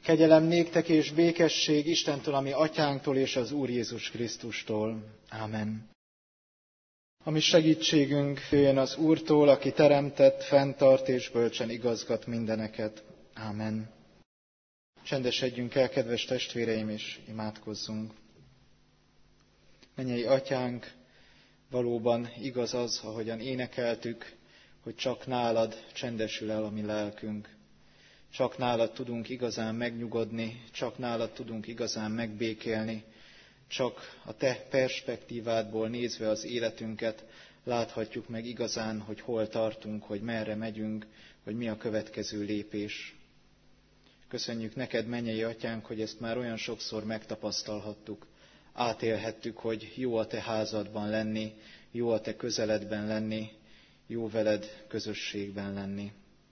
Kegyelem néktek és békesség Istentől, a mi atyánktól és az Úr Jézus Krisztustól. Ámen. A mi segítségünk jöjjön az Úrtól, aki teremtett, fenntart és bölcsen igazgat mindeneket. Ámen. Csendesedjünk el, kedves testvéreim, és imádkozzunk. Mennyei atyánk, valóban igaz az, ahogyan énekeltük, hogy csak nálad csendesül el a mi lelkünk. Csak nálad tudunk igazán megnyugodni, csak nálad tudunk igazán megbékélni, csak a te perspektívádból nézve az életünket láthatjuk meg igazán, hogy hol tartunk, hogy merre megyünk, hogy mi a következő lépés. Köszönjük neked, mennyei atyánk, hogy ezt már olyan sokszor megtapasztalhattuk. Átélhettük, hogy jó a te házadban lenni, jó a te közeledben lenni, jó veled közösségben lenni.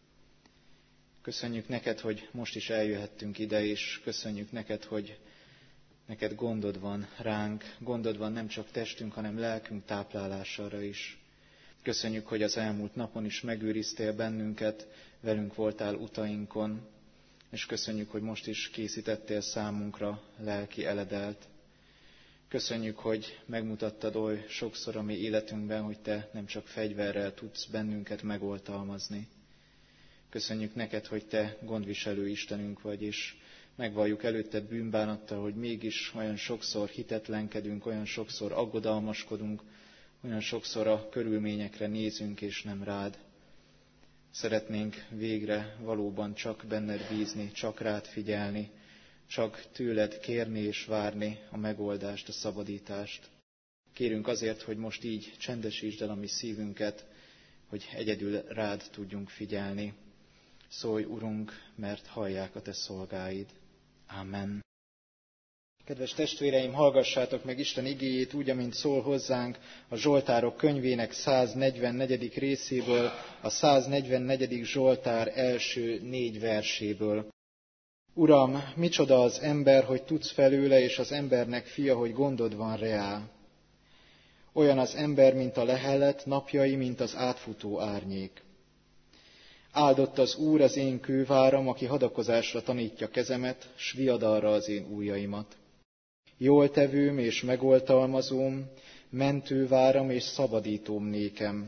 Köszönjük neked, hogy most is eljöhettünk ide, és köszönjük neked, hogy neked gondod van ránk, gondod van nem csak testünk, hanem lelkünk táplálására is. Köszönjük, hogy az elmúlt napon is megőriztél bennünket, velünk voltál utainkon, és köszönjük, hogy most is készítettél számunkra lelki eledelt. Köszönjük, hogy megmutattad oly sokszor a mi életünkben, hogy te nem csak fegyverrel tudsz bennünket megoltalmazni. Köszönjük neked, hogy te gondviselő Istenünk vagy, és megvalljuk előtted bűnbánattal, hogy mégis olyan sokszor hitetlenkedünk, olyan sokszor aggodalmaskodunk, olyan sokszor a körülményekre nézünk, és nem rád. Szeretnénk végre valóban csak benned bízni, csak rád figyelni, csak tőled kérni és várni a megoldást, a szabadítást. Kérünk azért, hogy most így csendesítsd el a mi szívünket, hogy egyedül rád tudjunk figyelni. Szólj, Urunk, mert hallják a te szolgáid. Ámen. Kedves testvéreim, hallgassátok meg Isten igéjét úgy, amint szól hozzánk a Zsoltárok könyvének 144. részéből, a 144. Zsoltár első 4 verséből. Uram, micsoda az ember, hogy tudsz felőle, és az embernek fia, hogy gondod van reá. Olyan az ember, mint a lehelet, napjai, mint az átfutó árnyék. Áldott az Úr az én kőváram, aki hadakozásra tanítja kezemet, s viadalra az én ujjaimat. Jól tevőm és megoltalmazóm, mentőváram és szabadítóm nékem.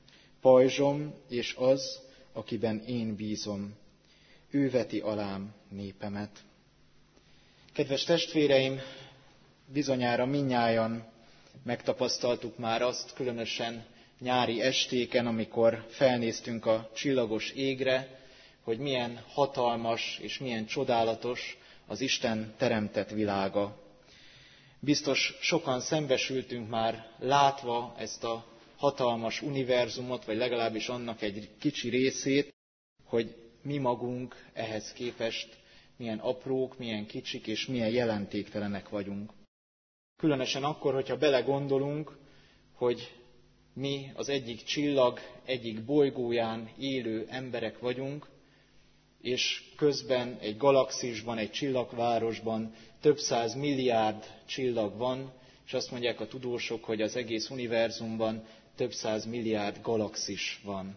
Pajzsom és az, akiben én bízom. Ő veti alám népemet. Kedves testvéreim, bizonyára mindnyájan megtapasztaltuk már azt, különösen nyári estéken, amikor felnéztünk a csillagos égre, hogy milyen hatalmas és milyen csodálatos az Isten teremtett világa. Biztos sokan szembesültünk már látva ezt a hatalmas univerzumot, vagy legalábbis annak egy kicsi részét, hogy mi magunk ehhez képest milyen aprók, milyen kicsik és milyen jelentéktelenek vagyunk. Különösen akkor, hogyha belegondolunk, hogy mi az egyik csillag, egyik bolygóján élő emberek vagyunk, és közben egy galaxisban, egy csillagvárosban több 100 milliárd csillag van, és azt mondják a tudósok, hogy az egész univerzumban több 100 milliárd galaxis van.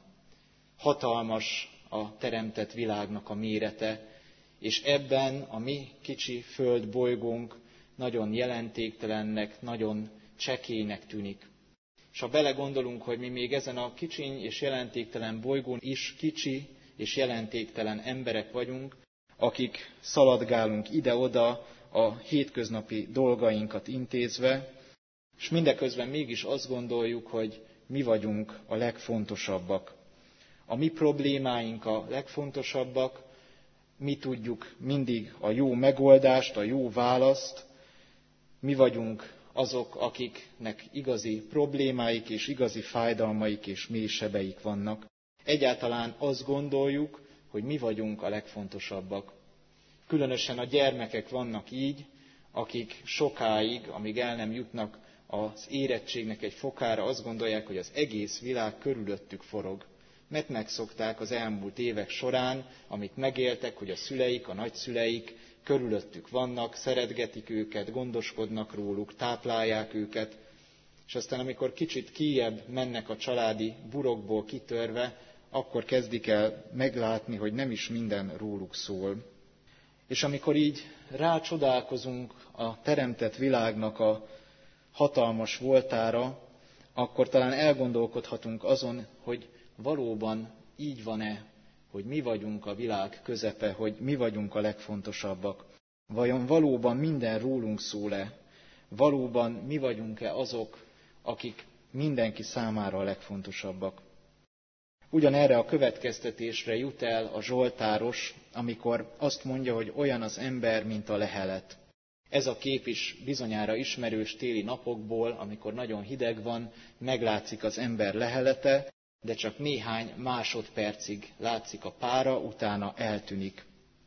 Hatalmas a teremtett világnak a mérete, és ebben a mi kicsi földbolygónk nagyon jelentéktelennek, nagyon csekélynek tűnik. És ha belegondolunk, hogy mi még ezen a kicsiny és jelentéktelen bolygón is kicsi és jelentéktelen emberek vagyunk, akik szaladgálunk ide-oda a hétköznapi dolgainkat intézve, és mindeközben mégis azt gondoljuk, hogy mi vagyunk a legfontosabbak. A mi problémáink a legfontosabbak, mi tudjuk mindig a jó megoldást, a jó választ, mi vagyunk azok, akiknek igazi problémáik és igazi fájdalmaik és mély sebeik vannak. Egyáltalán azt gondoljuk, hogy mi vagyunk a legfontosabbak. Különösen a gyermekek vannak így, akik sokáig, amíg el nem jutnak az érettségnek egy fokára, azt gondolják, hogy az egész világ körülöttük forog. Mert megszokták az elmúlt évek során, amit megéltek, hogy a szüleik, a nagyszüleik körülöttük vannak, szeretgetik őket, gondoskodnak róluk, táplálják őket, és aztán amikor kicsit kijjebb mennek a családi burokból kitörve, akkor kezdik el meglátni, hogy nem is minden róluk szól. És amikor így rácsodálkozunk a teremtett világnak a hatalmas voltára, akkor talán elgondolkodhatunk azon, hogy valóban így van-e, hogy mi vagyunk a világ közepe, hogy mi vagyunk a legfontosabbak. Vajon valóban minden rólunk szól-e? Valóban mi vagyunk-e azok, akik mindenki számára a legfontosabbak? Ugyanerre a következtetésre jut el a zsoltáros, amikor azt mondja, hogy olyan az ember, mint a lehelet. Ez a kép is bizonyára ismerős téli napokból, amikor nagyon hideg van, meglátszik az ember lehelete, de csak néhány másodpercig látszik a pára, utána eltűnik.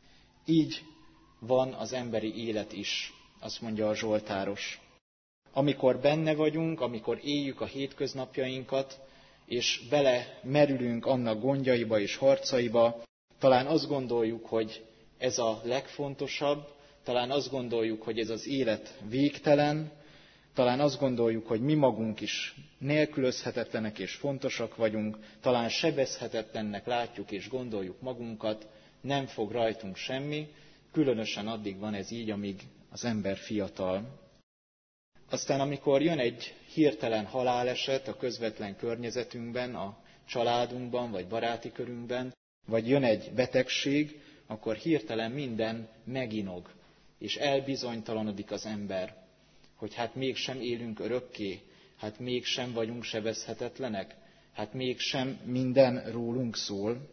Így van az emberi élet is, azt mondja a zsoltáros. Amikor benne vagyunk, amikor éljük a hétköznapjainkat, és bele merülünk annak gondjaiba és harcaiba, talán azt gondoljuk, hogy ez a legfontosabb, talán azt gondoljuk, hogy ez az élet végtelen, talán azt gondoljuk, hogy mi magunk is nélkülözhetetlenek és fontosak vagyunk, talán sebezhetetlennek látjuk és gondoljuk magunkat, nem fog rajtunk semmi, különösen addig van ez így, amíg az ember fiatal. Aztán amikor jön egy hirtelen haláleset a közvetlen környezetünkben, a családunkban vagy baráti körünkben, vagy jön egy betegség, akkor hirtelen minden meginog, és elbizonytalanodik az ember, hogy hát mégsem élünk örökké, hát mégsem vagyunk sebezhetetlenek, hát mégsem minden rólunk szól.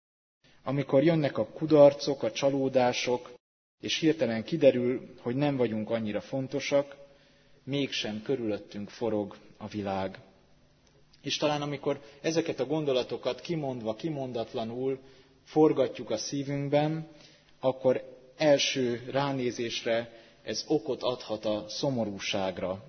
Amikor jönnek a kudarcok, a csalódások, és hirtelen kiderül, hogy nem vagyunk annyira fontosak, mégsem körülöttünk forog a világ. És talán amikor ezeket a gondolatokat kimondva, kimondatlanul forgatjuk a szívünkben, akkor első ránézésre ez okot adhat a szomorúságra.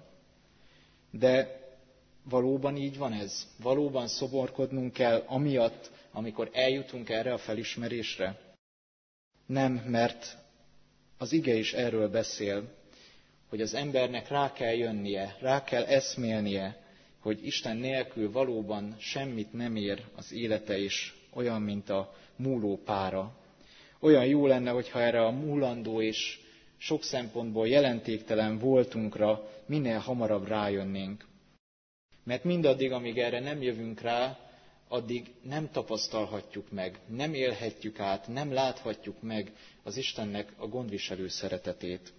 De valóban így van ez? Valóban szomorkodnunk kell amiatt, amikor eljutunk erre a felismerésre? Nem, mert az ige is erről beszél, hogy az embernek rá kell jönnie, rá kell eszmélnie, hogy Isten nélkül valóban semmit nem ér az élete, és olyan, mint a múló pára. Olyan jó lenne, hogyha erre a múlandó és sok szempontból jelentéktelen voltunkra minél hamarabb rájönnénk. Mert mindaddig, amíg erre nem jövünk rá, addig nem tapasztalhatjuk meg, nem élhetjük át, nem láthatjuk meg az Istennek a gondviselő szeretetét.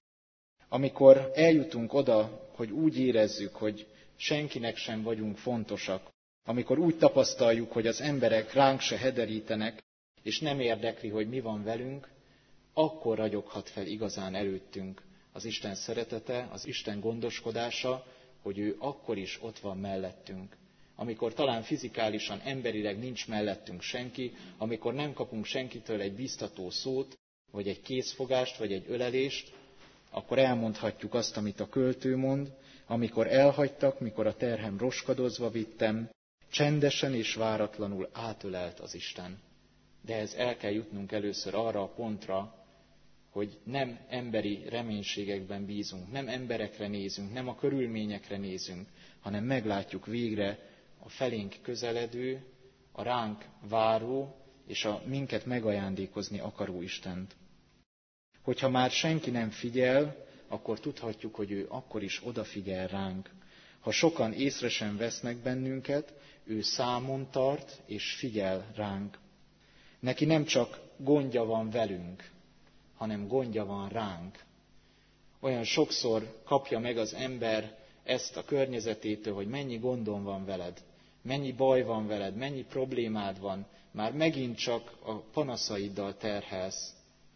Amikor eljutunk oda, hogy úgy érezzük, hogy senkinek sem vagyunk fontosak, amikor úgy tapasztaljuk, hogy az emberek ránk se hederítenek, és nem érdekli, hogy mi van velünk, akkor ragyoghat fel igazán előttünk az Isten szeretete, az Isten gondoskodása, hogy ő akkor is ott van mellettünk. Amikor talán fizikálisan, emberileg nincs mellettünk senki, amikor nem kapunk senkitől egy biztató szót, vagy egy kézfogást, vagy egy ölelést, akkor elmondhatjuk azt, amit a költő mond, amikor elhagytak, mikor a terhem roskadozva vittem, csendesen és váratlanul átölelt az Isten. De ehhez el kell jutnunk először arra a pontra, hogy nem emberi reménységekben bízunk, nem emberekre nézünk, nem a körülményekre nézünk, hanem meglátjuk végre a felénk közeledő, a ránk váró és a minket megajándékozni akaró Istent. Hogyha már senki nem figyel, akkor tudhatjuk, hogy ő akkor is odafigyel ránk. Ha sokan észre sem vesznek bennünket, ő számon tart és figyel ránk. Neki nem csak gondja van velünk, hanem gondja van ránk. Olyan sokszor kapja meg az ember ezt a környezetétől, hogy mennyi gondom van veled, mennyi baj van veled, mennyi problémád van, már megint csak a panaszaiddal terhelsz.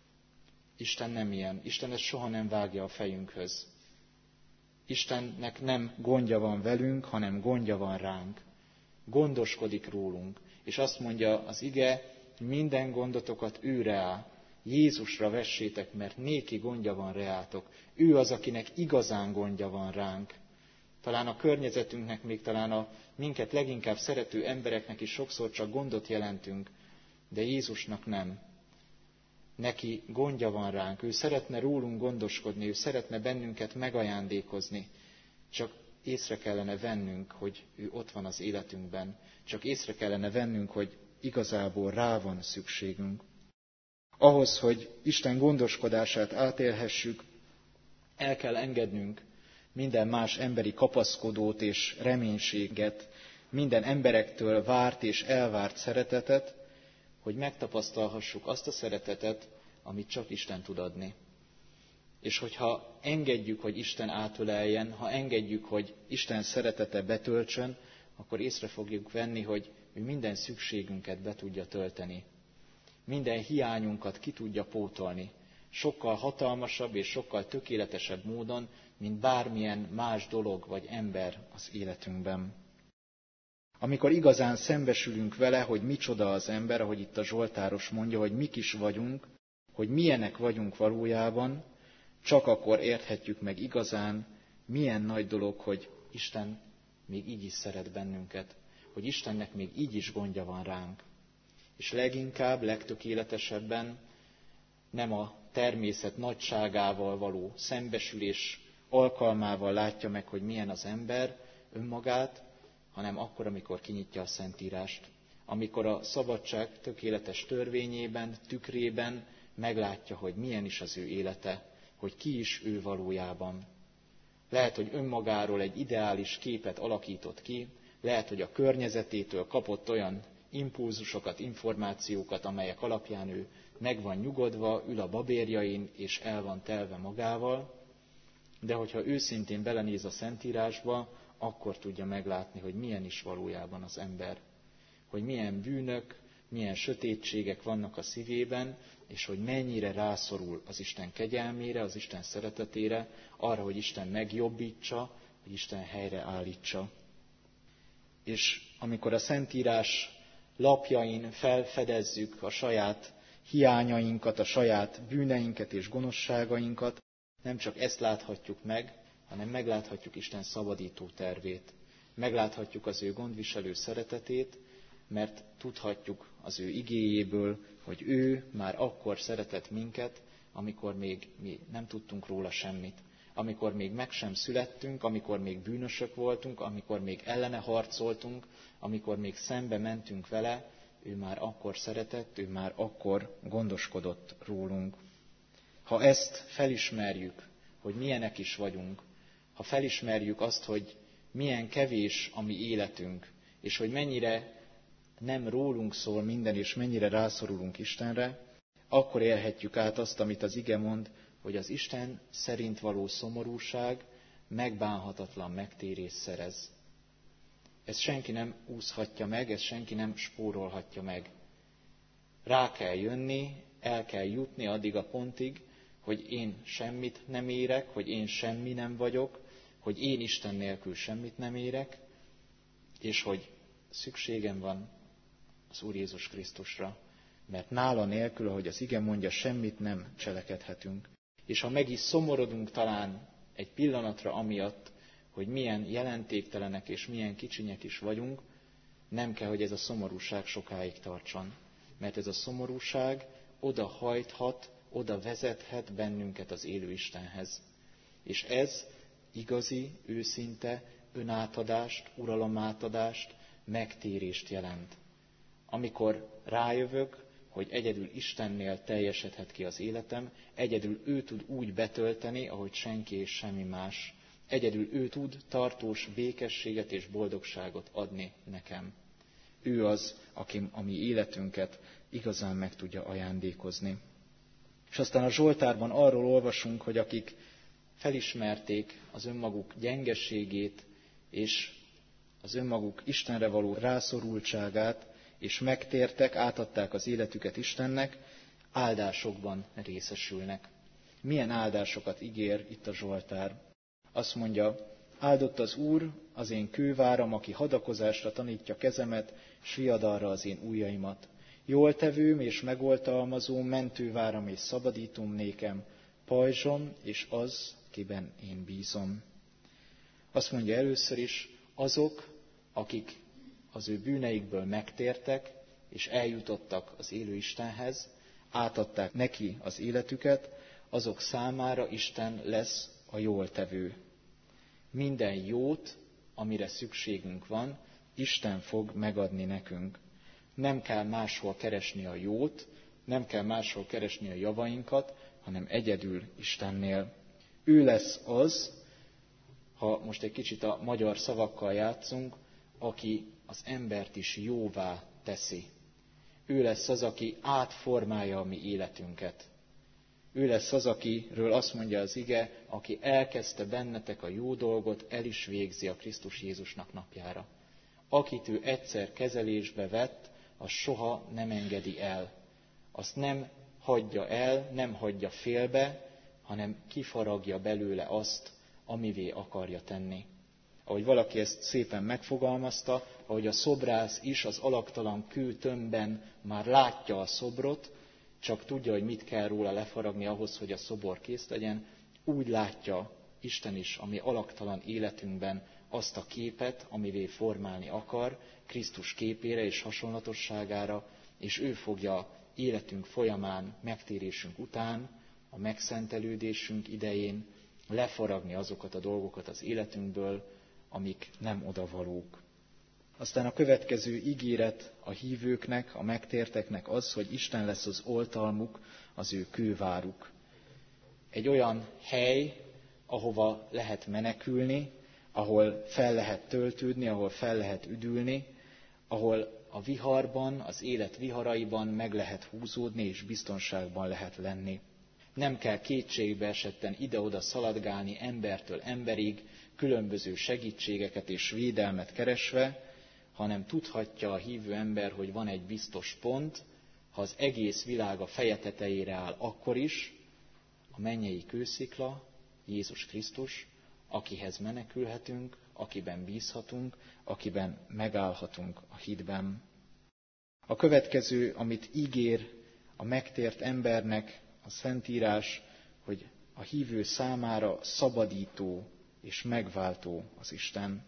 Isten nem ilyen. Isten ezt soha nem vágja a fejünkhöz. Istennek nem gondja van velünk, hanem gondja van ránk. Gondoskodik rólunk. És azt mondja az ige, minden gondotokat ő reá. Jézusra vessétek, mert néki gondja van reátok. Ő az, akinek igazán gondja van ránk. Talán a környezetünknek, még talán a minket leginkább szerető embereknek is sokszor csak gondot jelentünk, de Jézusnak nem. Neki gondja van ránk, ő szeretne rólunk gondoskodni, ő szeretne bennünket megajándékozni. Csak észre kellene vennünk, hogy ő ott van az életünkben. Csak észre kellene vennünk, hogy igazából rá van szükségünk. Ahhoz, hogy Isten gondoskodását átélhessük, el kell engednünk minden más emberi kapaszkodót és reménységet, minden emberektől várt és elvárt szeretetet, hogy megtapasztalhassuk azt a szeretetet, amit csak Isten tud adni. És hogyha engedjük, hogy Isten átöleljen, ha engedjük, hogy Isten szeretete betöltsön, akkor észre fogjuk venni, hogy ő minden szükségünket be tudja tölteni. Minden hiányunkat ki tudja pótolni. Sokkal hatalmasabb és sokkal tökéletesebb módon, mint bármilyen más dolog vagy ember az életünkben. Amikor igazán szembesülünk vele, hogy micsoda az ember, ahogy itt a zsoltáros mondja, hogy mik is vagyunk, hogy milyenek vagyunk valójában, csak akkor érthetjük meg igazán, milyen nagy dolog, hogy Isten még így is szeret bennünket, hogy Istennek még így is gondja van ránk. És leginkább, legtökéletesebben nem a természet nagyságával való szembesülés alkalmával látja meg, hogy milyen az ember önmagát, hanem akkor, amikor kinyitja a Szentírást. Amikor a szabadság tökéletes törvényében, tükrében meglátja, hogy milyen is az ő élete, hogy ki is ő valójában. Lehet, hogy önmagáról egy ideális képet alakított ki, lehet, hogy a környezetétől kapott olyan impulzusokat, információkat, amelyek alapján ő meg van nyugodva, ül a babérjain és el van telve magával, de hogyha őszintén belenéz a Szentírásba, akkor tudja meglátni, hogy milyen is valójában az ember. Hogy milyen bűnök, milyen sötétségek vannak a szívében, és hogy mennyire rászorul az Isten kegyelmére, az Isten szeretetére, arra, hogy Isten megjobbítsa, hogy Isten helyreállítsa. És amikor a Szentírás lapjain felfedezzük a saját hiányainkat, a saját bűneinket és gonoszságainkat, nem csak ezt láthatjuk meg, hanem megláthatjuk Isten szabadító tervét. Megláthatjuk az ő gondviselő szeretetét, mert tudhatjuk az ő igéjéből, hogy ő már akkor szeretett minket, amikor még mi nem tudtunk róla semmit. Amikor még meg sem születtünk, amikor még bűnösök voltunk, amikor még ellene harcoltunk, amikor még szembe mentünk vele, ő már akkor szeretett, ő már akkor gondoskodott rólunk. Ha ezt felismerjük, hogy milyenek is vagyunk, ha felismerjük azt, hogy milyen kevés a mi életünk, és hogy mennyire nem rólunk szól minden, és mennyire rászorulunk Istenre, akkor élhetjük át azt, amit az ige mond, hogy az Isten szerint való szomorúság megbánhatatlan megtérést szerez. Ezt senki nem úszhatja meg, ezt senki nem spórolhatja meg. Rá kell jönni, el kell jutni addig a pontig, hogy én semmit nem érek, hogy én semmi nem vagyok, hogy én Isten nélkül semmit nem érek, és hogy szükségem van az Úr Jézus Krisztusra, mert nála nélkül, ahogy az ige mondja, semmit nem cselekedhetünk. És ha meg is szomorodunk talán egy pillanatra amiatt, hogy milyen jelentéktelenek és milyen kicsinyek is vagyunk, nem kell, hogy ez a szomorúság sokáig tartson. Mert ez a szomorúság oda hajthat, oda vezethet bennünket az élő Istenhez. És ez igazi, őszinte önátadást, uralomátadást, megtérést jelent. Amikor rájövök, hogy egyedül Istennél teljesedhet ki az életem, egyedül ő tud úgy betölteni, ahogy senki és semmi más. Egyedül ő tud tartós békességet és boldogságot adni nekem. Ő az, aki a mi életünket igazán meg tudja ajándékozni. És aztán a Zsoltárban arról olvasunk, hogy akik felismerték az önmaguk gyengeségét és az önmaguk Istenre való rászorultságát, és megtértek, átadták az életüket Istennek, áldásokban részesülnek. Milyen áldásokat ígér itt a Zsoltár? Azt mondja, áldott az Úr, az én kőváram, aki hadakozásra tanítja kezemet, s riadalra az én ujjaimat. Jól tevőm és megoltalmazóm, mentőváram és szabadítom nékem, pajzsom és az, kiben én bízom. Azt mondja először is, azok, akik az ő bűneikből megtértek, és eljutottak az élő Istenhez, átadták neki az életüket, azok számára Isten lesz a jól tevő. Minden jót, amire szükségünk van, Isten fog megadni nekünk. Nem kell máshol keresni a jót, Nem kell máshol keresni a javainkat, hanem egyedül Istennél. Ő lesz az, ha most egy kicsit a magyar szavakkal játszunk, aki az embert is jóvá teszi. Ő lesz az, aki átformálja a mi életünket. Ő lesz az, akiről azt mondja az ige, aki elkezdte bennetek a jó dolgot, el is végzi a Krisztus Jézusnak napjára. Akit ő egyszer kezelésbe vett, az soha nem engedi el. Azt nem hagyja el, nem hagyja félbe, hanem kifaragja belőle azt, amivé akarja tenni. Ahogy valaki ezt szépen megfogalmazta, ahogy a szobrász is az alaktalan kőtömbben már látja a szobrot, csak tudja, hogy mit kell róla lefaragni ahhoz, hogy a szobor kész legyen, úgy látja Isten is a mi alaktalan életünkben azt a képet, amivé formálni akar, Krisztus képére és hasonlatosságára, és ő fogja életünk folyamán, megtérésünk után, a megszentelődésünk idején lefaragni azokat a dolgokat az életünkből, amik nem odavalók. Aztán a következő ígéret a hívőknek, a megtérteknek az, hogy Isten lesz az oltalmuk, az ő kőváruk. Egy olyan hely, ahova lehet menekülni, ahol fel lehet töltődni, ahol fel lehet üdülni, ahol a viharban, az élet viharaiban meg lehet húzódni, és biztonságban lehet lenni. Nem kell kétségbe esetten ide-oda szaladgálni embertől emberig, különböző segítségeket és védelmet keresve, hanem tudhatja a hívő ember, hogy van egy biztos pont, ha az egész világ a feje tetejére áll, akkor is a mennyei kőszikla, Jézus Krisztus, akihez menekülhetünk, akiben bízhatunk, akiben megállhatunk a hitben. A következő, amit ígér a megtért embernek a Szentírás, hogy a hívő számára szabadító és megváltó az Isten.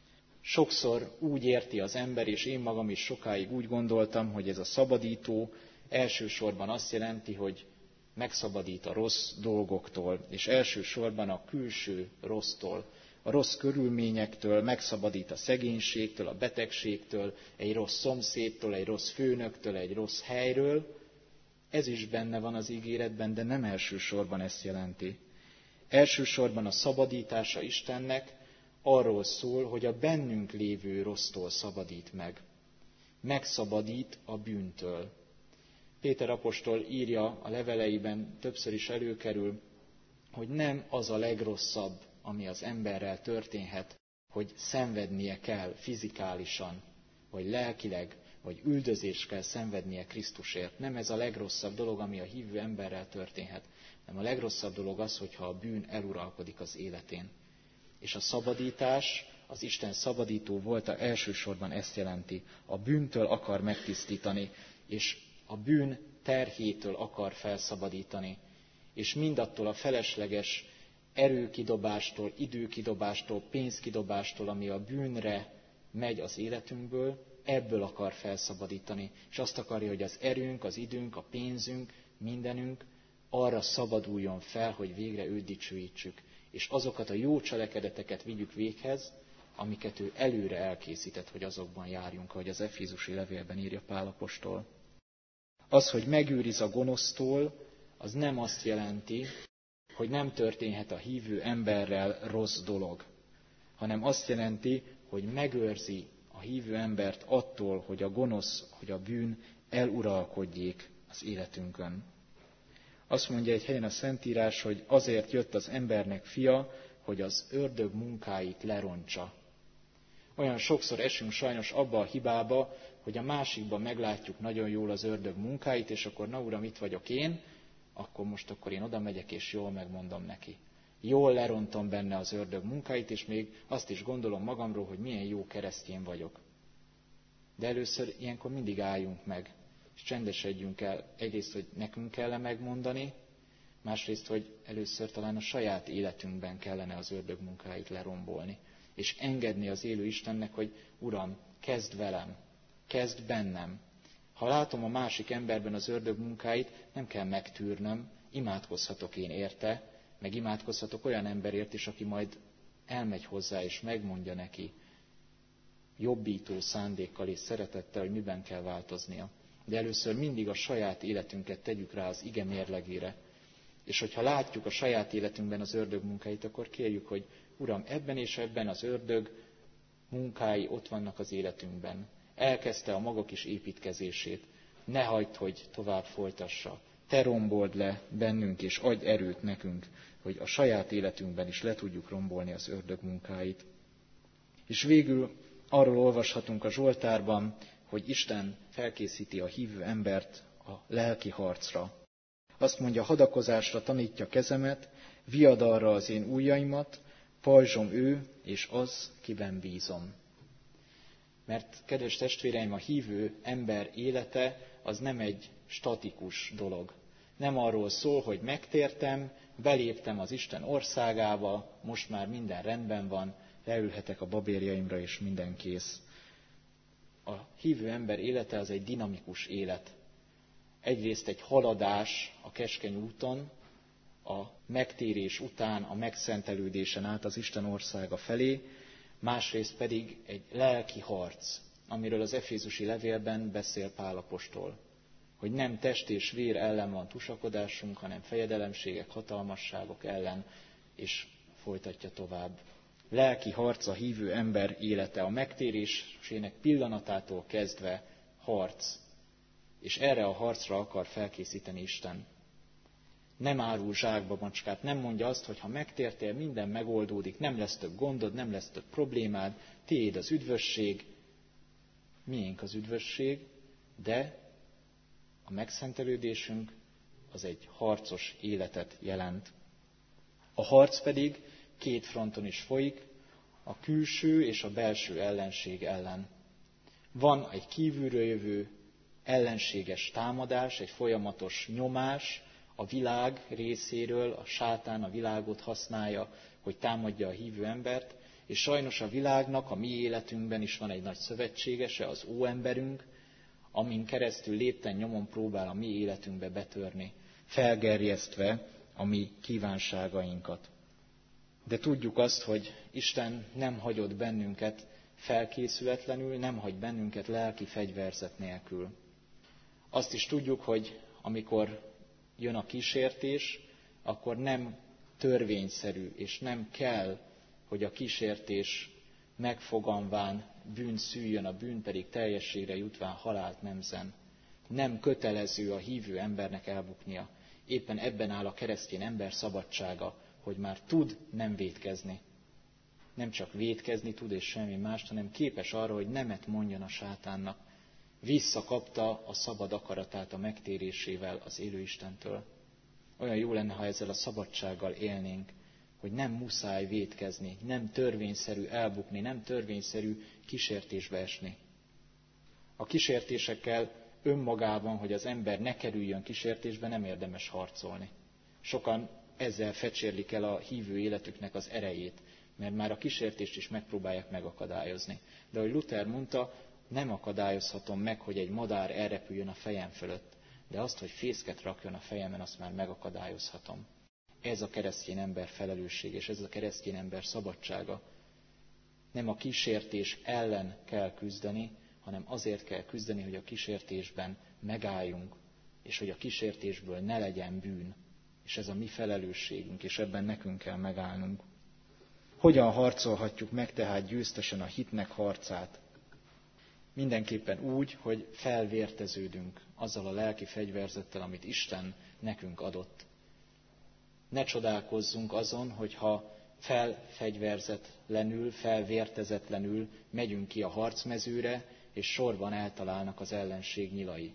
Sokszor úgy érti az ember, és én magam is sokáig úgy gondoltam, hogy ez a szabadító elsősorban azt jelenti, hogy megszabadít a rossz dolgoktól, és elsősorban a külső rossztól, a rossz körülményektől, megszabadít a szegénységtől, a betegségtől, egy rossz szomszédtól, egy rossz főnöktől, egy rossz helyről. Ez is benne van az ígéretben, de nem elsősorban ezt jelenti. Elsősorban a szabadítása Istennek arról szól, hogy a bennünk lévő rossztól szabadít meg. Megszabadít a bűntől. Péter apostol írja a leveleiben, többször is előkerül, hogy nem az a legrosszabb, ami az emberrel történhet, hogy szenvednie kell fizikálisan, vagy lelkileg, vagy üldözést kell szenvednie Krisztusért. Nem ez a legrosszabb dolog, ami a hívő emberrel történhet, hanem a legrosszabb dolog az, hogyha a bűn eluralkodik az életén. És a szabadítás, az Isten szabadító volta elsősorban ezt jelenti. A bűntől akar megtisztítani, és a bűn terhétől akar felszabadítani, és mindattól a felesleges erőkidobástól, időkidobástól, pénzkidobástól, ami a bűnre megy az életünkből, ebből akar felszabadítani. És azt akarja, hogy az erőnk, az időnk, a pénzünk, mindenünk arra szabaduljon fel, hogy végre őt dicsőítsük. És azokat a jó cselekedeteket vigyük véghez, amiket ő előre elkészített, hogy azokban járjunk, ahogy az Efézusi levélben írja Pál apostol. Az, hogy megőriz a gonosztól, az nem azt jelenti, hogy nem történhet a hívő emberrel rossz dolog, hanem azt jelenti, hogy megőrzi a hívő embert attól, hogy a gonosz, hogy a bűn eluralkodjék az életünkön. Azt mondja egy helyen a Szentírás, hogy azért jött az embernek fia, hogy az ördög munkáit lerontsa. Olyan sokszor esünk sajnos abba a hibába, hogy a másikban meglátjuk nagyon jól az ördög munkáit, és akkor na uram, itt vagyok én, akkor én oda megyek, és jól megmondom neki. Jól lerontom benne az ördög munkáit, és még azt is gondolom magamról, hogy milyen jó keresztény vagyok. De először ilyenkor mindig álljunk meg, és csendesedjünk el. Egyrészt, hogy nekünk kell megmondani, másrészt, hogy először talán a saját életünkben kellene az ördög munkáit lerombolni. És engedni az élő Istennek, hogy Uram, kezd velem, kezd bennem. Ha látom a másik emberben az ördög munkáit, nem kell megtűrnöm, imádkozhatok én érte, meg imádkozhatok olyan emberért is, aki majd elmegy hozzá és megmondja neki jobbító szándékkal és szeretettel, hogy miben kell változnia. de először mindig a saját életünket tegyük rá az ige mérlegére. És hogyha látjuk a saját életünkben az ördög munkáit, akkor kérjük, hogy Uram, ebben és ebben az ördög munkái ott vannak az életünkben. Elkezdte a maga kis építkezését. Ne hagyd, hogy tovább folytassa. Te rombold le bennünk, és adj erőt nekünk, hogy a saját életünkben is le tudjuk rombolni az ördög munkáit. És végül arról olvashatunk a Zsoltárban, hogy Isten felkészíti a hívő embert a lelki harcra. Azt mondja, hadakozásra tanítja kezemet, viadalra az én ujjaimat, pajzsom ő, és az, kiben bízom. Mert, kedves testvéreim, a hívő ember élete az nem egy statikus dolog. Nem arról szól, hogy megtértem, beléptem az Isten országába, most már minden rendben van, leülhetek a babérjaimra, és minden kész. A hívő ember élete az egy dinamikus élet. Egyrészt egy haladás a keskeny úton, a megtérés után, a megszentelődésen át az Isten országa felé, másrészt pedig egy lelki harc, amiről az efézusi levélben beszél Pál apostol, hogy nem test és vér ellen van tusakodásunk, hanem fejedelemségek, hatalmasságok ellen, és folytatja tovább. Lelki harc a hívő ember élete, a megtérésének pillanatától kezdve harc, és erre a harcra akar felkészíteni Isten. Nem árul zsákba macskát, nem mondja azt, hogy ha megtértél, minden megoldódik, nem lesz több gondod, nem lesz több problémád, tiéd az üdvösség, miénk az üdvösség, de a megszentelődésünk az egy harcos életet jelent. A harc pedig két fronton is folyik, a külső és a belső ellenség ellen. Van egy kívülről jövő ellenséges támadás, egy folyamatos nyomás a világ részéről, a sátán a világot használja, hogy támadja a hívő embert, és sajnos a világnak, a mi életünkben is van egy nagy szövetségese, az óemberünk, amin keresztül lépten nyomon próbál a mi életünkbe betörni, felgerjesztve a mi kívánságainkat. De tudjuk azt, hogy Isten nem hagyott bennünket felkészületlenül, nem hagy bennünket lelki fegyverzet nélkül. Azt is tudjuk, hogy amikor jön a kísértés, akkor nem törvényszerű, és nem kell, hogy a kísértés megfoganván bűn szüljön, a bűn pedig teljességre jutván halált nemzen. Nem kötelező a hívő embernek elbuknia. Éppen ebben áll a keresztény ember szabadsága, hogy már tud nem vétkezni. Nem csak vétkezni tud és semmi mást, hanem képes arra, hogy nemet mondjon a sátánnak. Visszakapta a szabad akaratát a megtérésével az élő Istentől. Olyan jó lenne, ha ezzel a szabadsággal élnénk, hogy nem muszáj vétkezni, nem törvényszerű elbukni, nem törvényszerű kísértésbe esni. A kísértésekkel önmagában, hogy az ember ne kerüljön kísértésbe, nem érdemes harcolni. Sokan ezzel fecsérlik el a hívő életüknek az erejét, mert már a kísértést is megpróbálják megakadályozni. De ahogy Luther mondta, nem akadályozhatom meg, hogy egy madár elrepüljön a fejem fölött, de azt, hogy fészket rakjon a fejemen, azt már megakadályozhatom. Ez a keresztény ember felelősség, és ez a keresztény ember szabadsága. Nem a kísértés ellen kell küzdeni, hanem azért kell küzdeni, hogy a kísértésben megálljunk, és hogy a kísértésből ne legyen bűn. És ez a mi felelősségünk, és ebben nekünk kell megállnunk. Hogyan harcolhatjuk meg tehát győztesen a hitnek harcát? Mindenképpen úgy, hogy felvérteződünk azzal a lelki fegyverzettel, amit Isten nekünk adott. Ne csodálkozzunk azon, hogyha felfegyverzetlenül, felvértezetlenül megyünk ki a harcmezőre, és sorban eltalálnak az ellenség nyilai.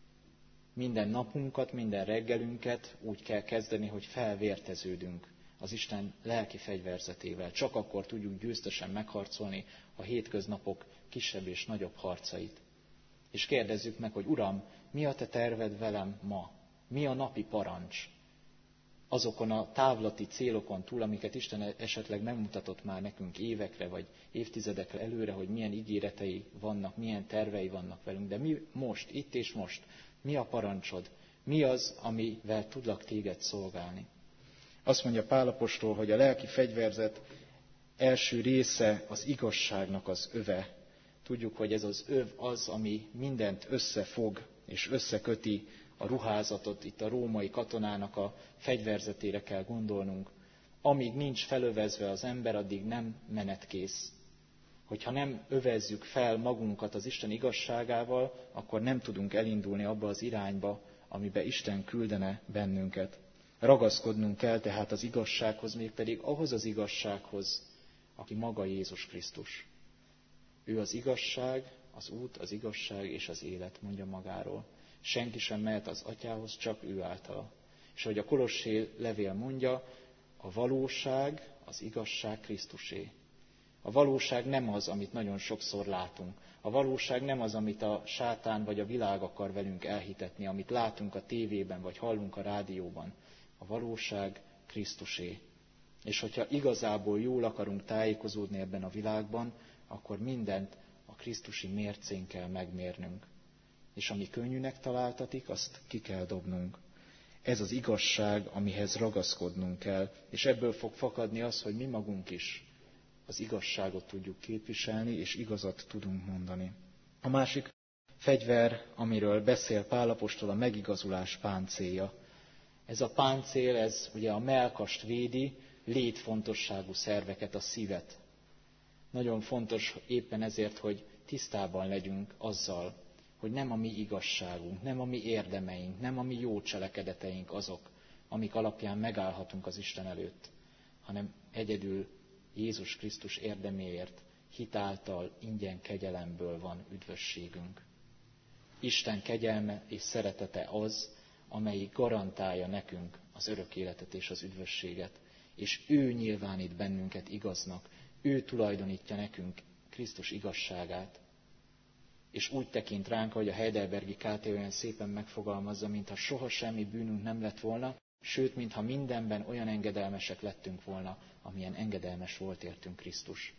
Minden napunkat, minden reggelünket úgy kell kezdeni, hogy felvérteződünk az Isten lelki fegyverzetével. Csak akkor tudjuk győztesen megharcolni a hétköznapok kisebb és nagyobb harcait. És kérdezzük meg, hogy Uram, mi a te terved velem ma? Mi a napi parancs? Azokon a távlati célokon túl, amiket Isten esetleg megmutatott már nekünk évekre vagy évtizedekre előre, hogy milyen ígéretei vannak, milyen tervei vannak velünk. De mi most, itt és most, mi a parancsod? Mi az, amivel tudlak téged szolgálni? Azt mondja Pál apostol, hogy a lelki fegyverzet első része az igazságnak az öve. Tudjuk, hogy ez az öv az, ami mindent összefog, és összeköti a ruházatot, itt a római katonának a fegyverzetére kell gondolnunk. Amíg nincs felövezve az ember, addig nem menetkész. Hogyha nem övezzük fel magunkat az Isten igazságával, akkor nem tudunk elindulni abba az irányba, amibe Isten küldene bennünket. Ragaszkodnunk kell tehát az igazsághoz, mégpedig ahhoz az igazsághoz, aki maga Jézus Krisztus. Ő az igazság, az út, az igazság és az élet, mondja magáról. Senki sem mehet az Atyához, csak ő által. És ahogy a Kolossé levél mondja, a valóság, az igazság Krisztusé. A valóság nem az, amit nagyon sokszor látunk. A valóság nem az, amit a sátán vagy a világ akar velünk elhitetni, amit látunk a tévében vagy hallunk a rádióban. A valóság Krisztusé. És hogyha igazából jól akarunk tájékozódni ebben a világban, akkor mindent a krisztusi mércén kell megmérnünk. És ami könnyűnek találtatik, azt ki kell dobnunk. Ez az igazság, amihez ragaszkodnunk kell, és ebből fog fakadni az, hogy mi magunk is az igazságot tudjuk képviselni, és igazat tudunk mondani. A másik fegyver, amiről beszél Pál apostol, a megigazulás páncélja. Ez a páncél, ez ugye a mellkast védi, létfontosságú szerveket, a szívet. Nagyon fontos éppen ezért, hogy tisztában legyünk azzal, hogy nem a mi igazságunk, nem a mi érdemeink, nem a mi jó cselekedeteink azok, amik alapján megállhatunk az Isten előtt, hanem egyedül Jézus Krisztus érdeméért, hitáltal, ingyen kegyelemből van üdvösségünk. Isten kegyelme és szeretete az, amelyik garantálja nekünk az örök életet és az üdvösséget, és ő nyilvánít bennünket igaznak, ő tulajdonítja nekünk Krisztus igazságát, és úgy tekint ránk, ahogy a Heidelbergi KT olyan szépen megfogalmazza, mintha soha semmi bűnünk nem lett volna, sőt, mintha mindenben olyan engedelmesek lettünk volna, amilyen engedelmes volt értünk Krisztus.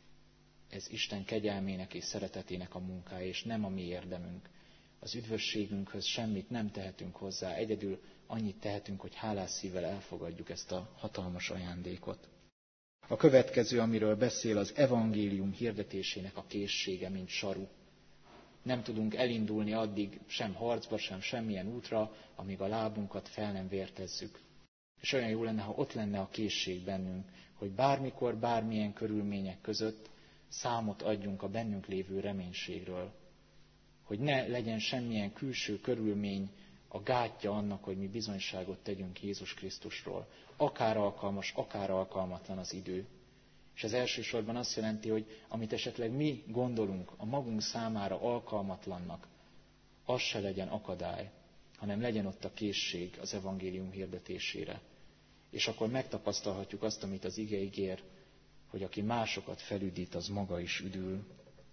Ez Isten kegyelmének és szeretetének a munkája, és nem a mi érdemünk. Az üdvösségünkhöz semmit nem tehetünk hozzá, egyedül annyit tehetünk, hogy hálás szívvel elfogadjuk ezt a hatalmas ajándékot. A következő, amiről beszél, az evangélium hirdetésének a készsége, mint saru. Nem tudunk elindulni addig sem harcba, sem semmilyen útra, amíg a lábunkat fel nem vértezzük. És olyan jó lenne, ha ott lenne a készség bennünk, hogy bármikor, bármilyen körülmények között számot adjunk a bennünk lévő reménységről. Hogy ne legyen semmilyen külső körülmény a gátja annak, hogy mi bizonyságot tegyünk Jézus Krisztusról. Akár alkalmas, akár alkalmatlan az idő. És ez elsősorban azt jelenti, hogy amit esetleg mi gondolunk a magunk számára alkalmatlannak, az se legyen akadály, hanem legyen ott a készség az evangélium hirdetésére. És akkor megtapasztalhatjuk azt, amit az ige ígér, hogy aki másokat felüdít, az maga is üdül.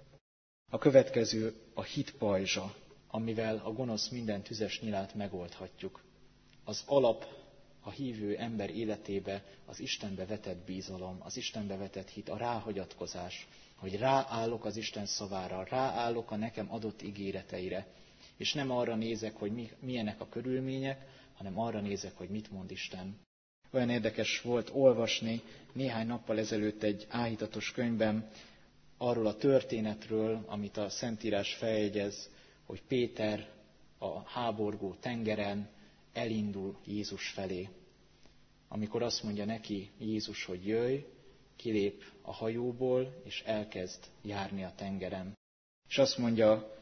A következő a hit pajzsa, amivel a gonosz minden tüzes nyilát megoldhatjuk. Az alap a hívő ember életébe az Istenbe vetett bízalom, az Istenbe vetett hit, a ráhagyatkozás, hogy ráállok az Isten szavára, ráállok a nekem adott ígéreteire, és nem arra nézek, hogy milyenek a körülmények, hanem arra nézek, hogy mit mond Isten. Olyan érdekes volt olvasni néhány nappal ezelőtt egy áhítatos könyvben arról a történetről, amit a Szentírás feljegyez, hogy Péter a háborgó tengeren elindul Jézus felé. Amikor azt mondja neki Jézus, hogy jöjj, kilép a hajóból, és elkezd járni a tengeren. És azt mondja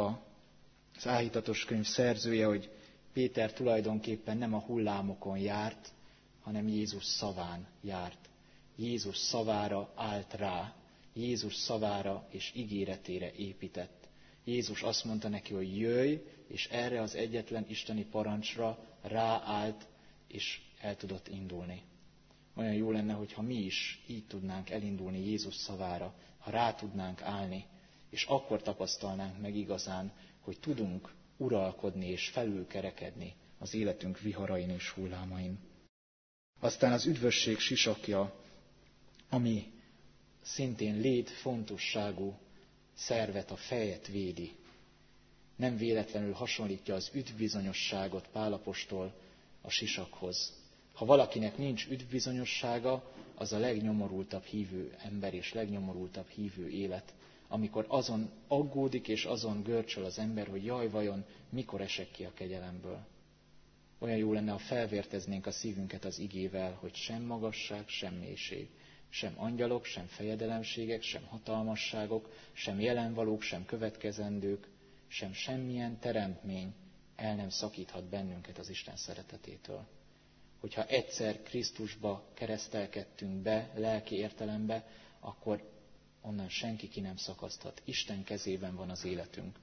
az áhítatos könyv szerzője, hogy Péter tulajdonképpen nem a hullámokon járt, hanem Jézus szaván járt. Jézus szavára állt rá, Jézus szavára és ígéretére épített. Jézus azt mondta neki, hogy jöjj, és erre az egyetlen isteni parancsra ráállt, és el tudott indulni. Olyan jó lenne, hogyha mi is így tudnánk elindulni Jézus szavára, ha rá tudnánk állni, és akkor tapasztalnánk meg igazán, hogy tudunk uralkodni és felülkerekedni az életünk viharain és hullámain. Aztán az üdvösség sisakja, ami szintén létfontosságú szervet, a fejet védi. Nem véletlenül hasonlítja az üdvbizonyosságot Pál apostol a sisakhoz. Ha valakinek nincs üdvbizonyossága, az a legnyomorultabb hívő ember és legnyomorultabb hívő élet, amikor azon aggódik és azon görcsöl az ember, hogy jaj, vajon mikor esek ki a kegyelemből. Olyan jó lenne, ha felvérteznénk a szívünket az igével, hogy sem magasság, sem mélység, sem angyalok, sem fejedelemségek, sem hatalmasságok, sem jelenvalók, sem következendők, sem semmilyen teremtmény el nem szakíthat bennünket az Isten szeretetétől. Hogyha egyszer Krisztusba keresztelkedtünk be, lelki értelembe, akkor onnan senki ki nem szakaszthat. Isten kezében van az életünk.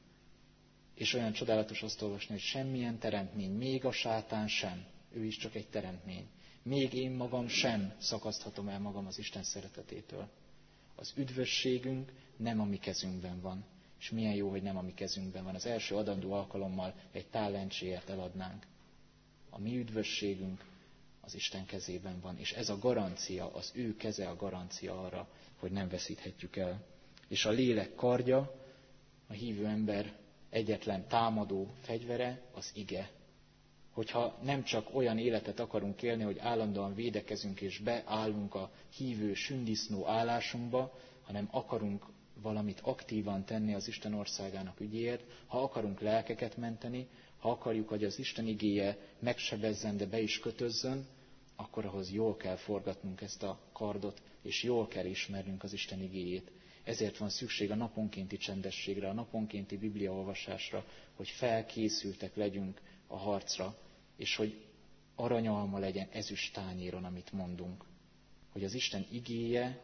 És olyan csodálatos azt olvasni, hogy semmilyen teremtmény, még a sátán sem, ő is csak egy teremtmény. Még én magam sem szakaszthatom el magam az Isten szeretetétől. Az üdvösségünk nem a mi kezünkben van. És milyen jó, hogy nem a mi kezünkben van. Az első adandó alkalommal egy tállencséért eladnánk. A mi üdvösségünk az Isten kezében van. És ez a garancia, az ő keze a garancia arra, hogy nem veszíthetjük el. És a lélek kardja, a hívő ember egyetlen támadó fegyvere az ige. Hogyha nem csak olyan életet akarunk élni, hogy állandóan védekezünk és beállunk a hívő sündisznó állásunkba, hanem akarunk valamit aktívan tenni az Isten országának ügyéért, ha akarunk lelkeket menteni, ha akarjuk, hogy az Isten igéje megsebezzen, de be is kötözzön, akkor ahhoz jól kell forgatnunk ezt a kardot, és jól kell ismernünk az Isten igéjét. Ezért van szükség a naponkénti csendességre, a naponkénti bibliaolvasásra, hogy felkészültek legyünk a harcra, és hogy aranyalma legyen ezüst tányéron, amit mondunk. Hogy az Isten igéje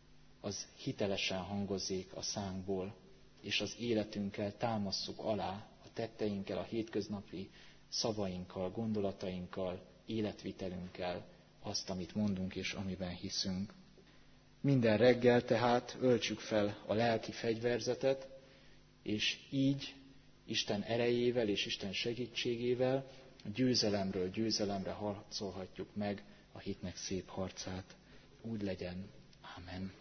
az hitelesen hangozzék a szánkból, és az életünkkel támasszuk alá, a tetteinkkel, a hétköznapi szavainkkal, gondolatainkkal, életvitelünkkel azt, amit mondunk és amiben hiszünk. Minden reggel tehát öltsük fel a lelki fegyverzetet, és így Isten erejével és Isten segítségével győzelemről győzelemre harcolhatjuk meg a hitnek szép harcát. Úgy legyen. Amen.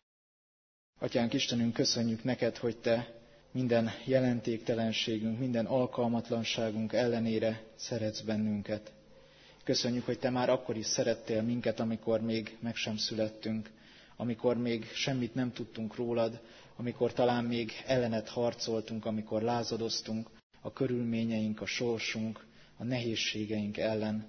Atyánk Istenünk, köszönjük neked, hogy te minden jelentéktelenségünk, minden alkalmatlanságunk ellenére szeretsz bennünket. Köszönjük, hogy te már akkor is szerettél minket, amikor még meg sem születtünk, amikor még semmit nem tudtunk rólad, amikor talán még ellened harcoltunk, amikor lázadoztunk a körülményeink, a sorsunk, a nehézségeink ellen,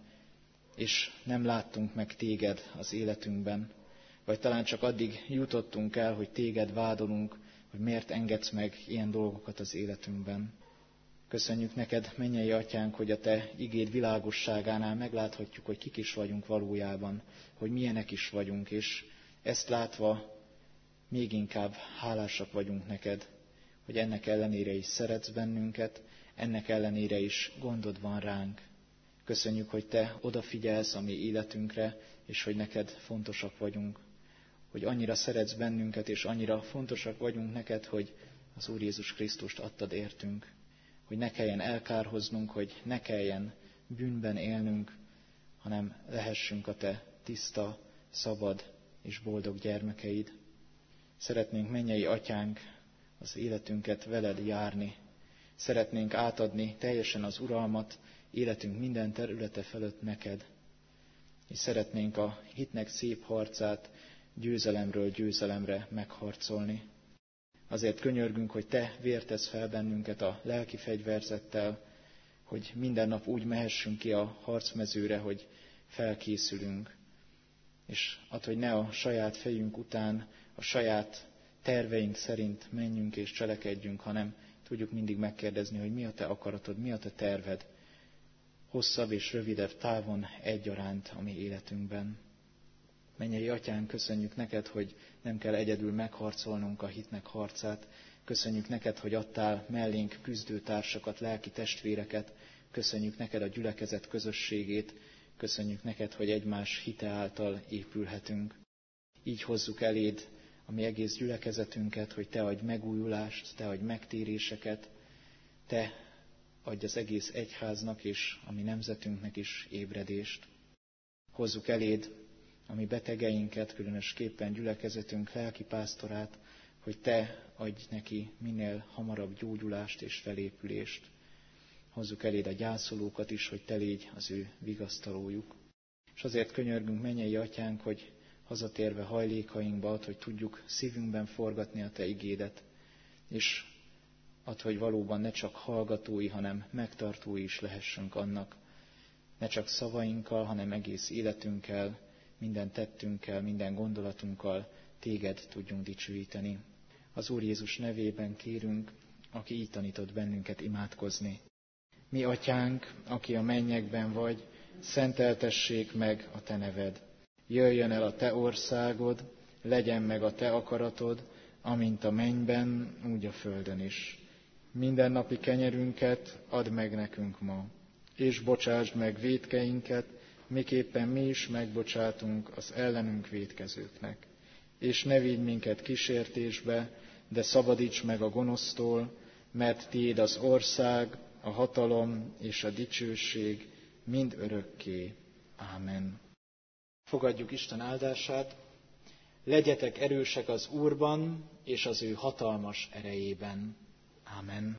és nem láttunk meg téged az életünkben. Vagy talán csak addig jutottunk el, hogy téged vádolunk, hogy miért engedsz meg ilyen dolgokat az életünkben. Köszönjük neked, mennyei atyánk, hogy a te igéd világosságánál megláthatjuk, hogy kik is vagyunk valójában, hogy milyenek is vagyunk, és ezt látva még inkább hálásak vagyunk neked, hogy ennek ellenére is szeretsz bennünket, ennek ellenére is gondod van ránk. Köszönjük, hogy te odafigyelsz a mi életünkre, és hogy neked fontosak vagyunk, hogy annyira szeretsz bennünket, és annyira fontosak vagyunk neked, hogy az Úr Jézus Krisztust adtad értünk, hogy ne kelljen elkárhoznunk, hogy ne kelljen bűnben élnünk, hanem lehessünk a te tiszta, szabad és boldog gyermekeid. Szeretnénk, mennyei atyánk, az életünket veled járni. Szeretnénk átadni teljesen az uralmat életünk minden területe fölött neked. És szeretnénk a hitnek szép harcát győzelemről győzelemre megharcolni. Azért könyörgünk, hogy te vértezz fel bennünket a lelki fegyverzettel, hogy minden nap úgy mehessünk ki a harcmezőre, hogy felkészülünk. És add, hogy ne a saját fejünk után, a saját terveink szerint menjünk és cselekedjünk, hanem tudjuk mindig megkérdezni, hogy mi a te akaratod, mi a te terved, hosszabb és rövidebb távon egyaránt a mi életünkben. Mennyei atyánk, köszönjük neked, hogy nem kell egyedül megharcolnunk a hitnek harcát. Köszönjük neked, hogy adtál mellénk küzdőtársakat, lelki testvéreket. Köszönjük neked a gyülekezet közösségét. Köszönjük neked, hogy egymás hite által épülhetünk. Így hozzuk eléd a mi egész gyülekezetünket, hogy te adj megújulást, te adj megtéréseket, te adj az egész egyháznak és a mi nemzetünknek is ébredést. Hozzuk eléd a mi betegeinket, különösképpen gyülekezetünk lelkipásztorát, hogy te adj neki minél hamarabb gyógyulást és felépülést. Hozzuk eléd a gyászolókat is, hogy te légy az ő vigasztalójuk. És azért könyörgünk, mennyei atyánk, hogy hazatérve hajlékainkba ad, hogy tudjuk szívünkben forgatni a te igédet. és add, hogy valóban ne csak hallgatói, hanem megtartói is lehessünk annak, ne csak szavainkkal, hanem egész életünkkel, minden tettünkkel, minden gondolatunkkal téged tudjunk dicsőíteni. Az Úr Jézus nevében kérünk, aki így tanított bennünket imádkozni. Mi atyánk, aki a mennyekben vagy, szenteltessék meg a te neved. Jöjjön el a te országod, legyen meg a te akaratod, amint a mennyben, úgy a földön is. Mindennapi kenyerünket add meg nekünk ma, és bocsásd meg vétkeinket, miképpen mi is megbocsátunk az ellenünk vétkezőknek. És ne vigy minket kísértésbe, de szabadíts meg a gonosztól, mert tiéd az ország, a hatalom és a dicsőség mind örökké. Ámen. Fogadjuk Isten áldását. Legyetek erősek az Úrban és az ő hatalmas erejében. Ámen.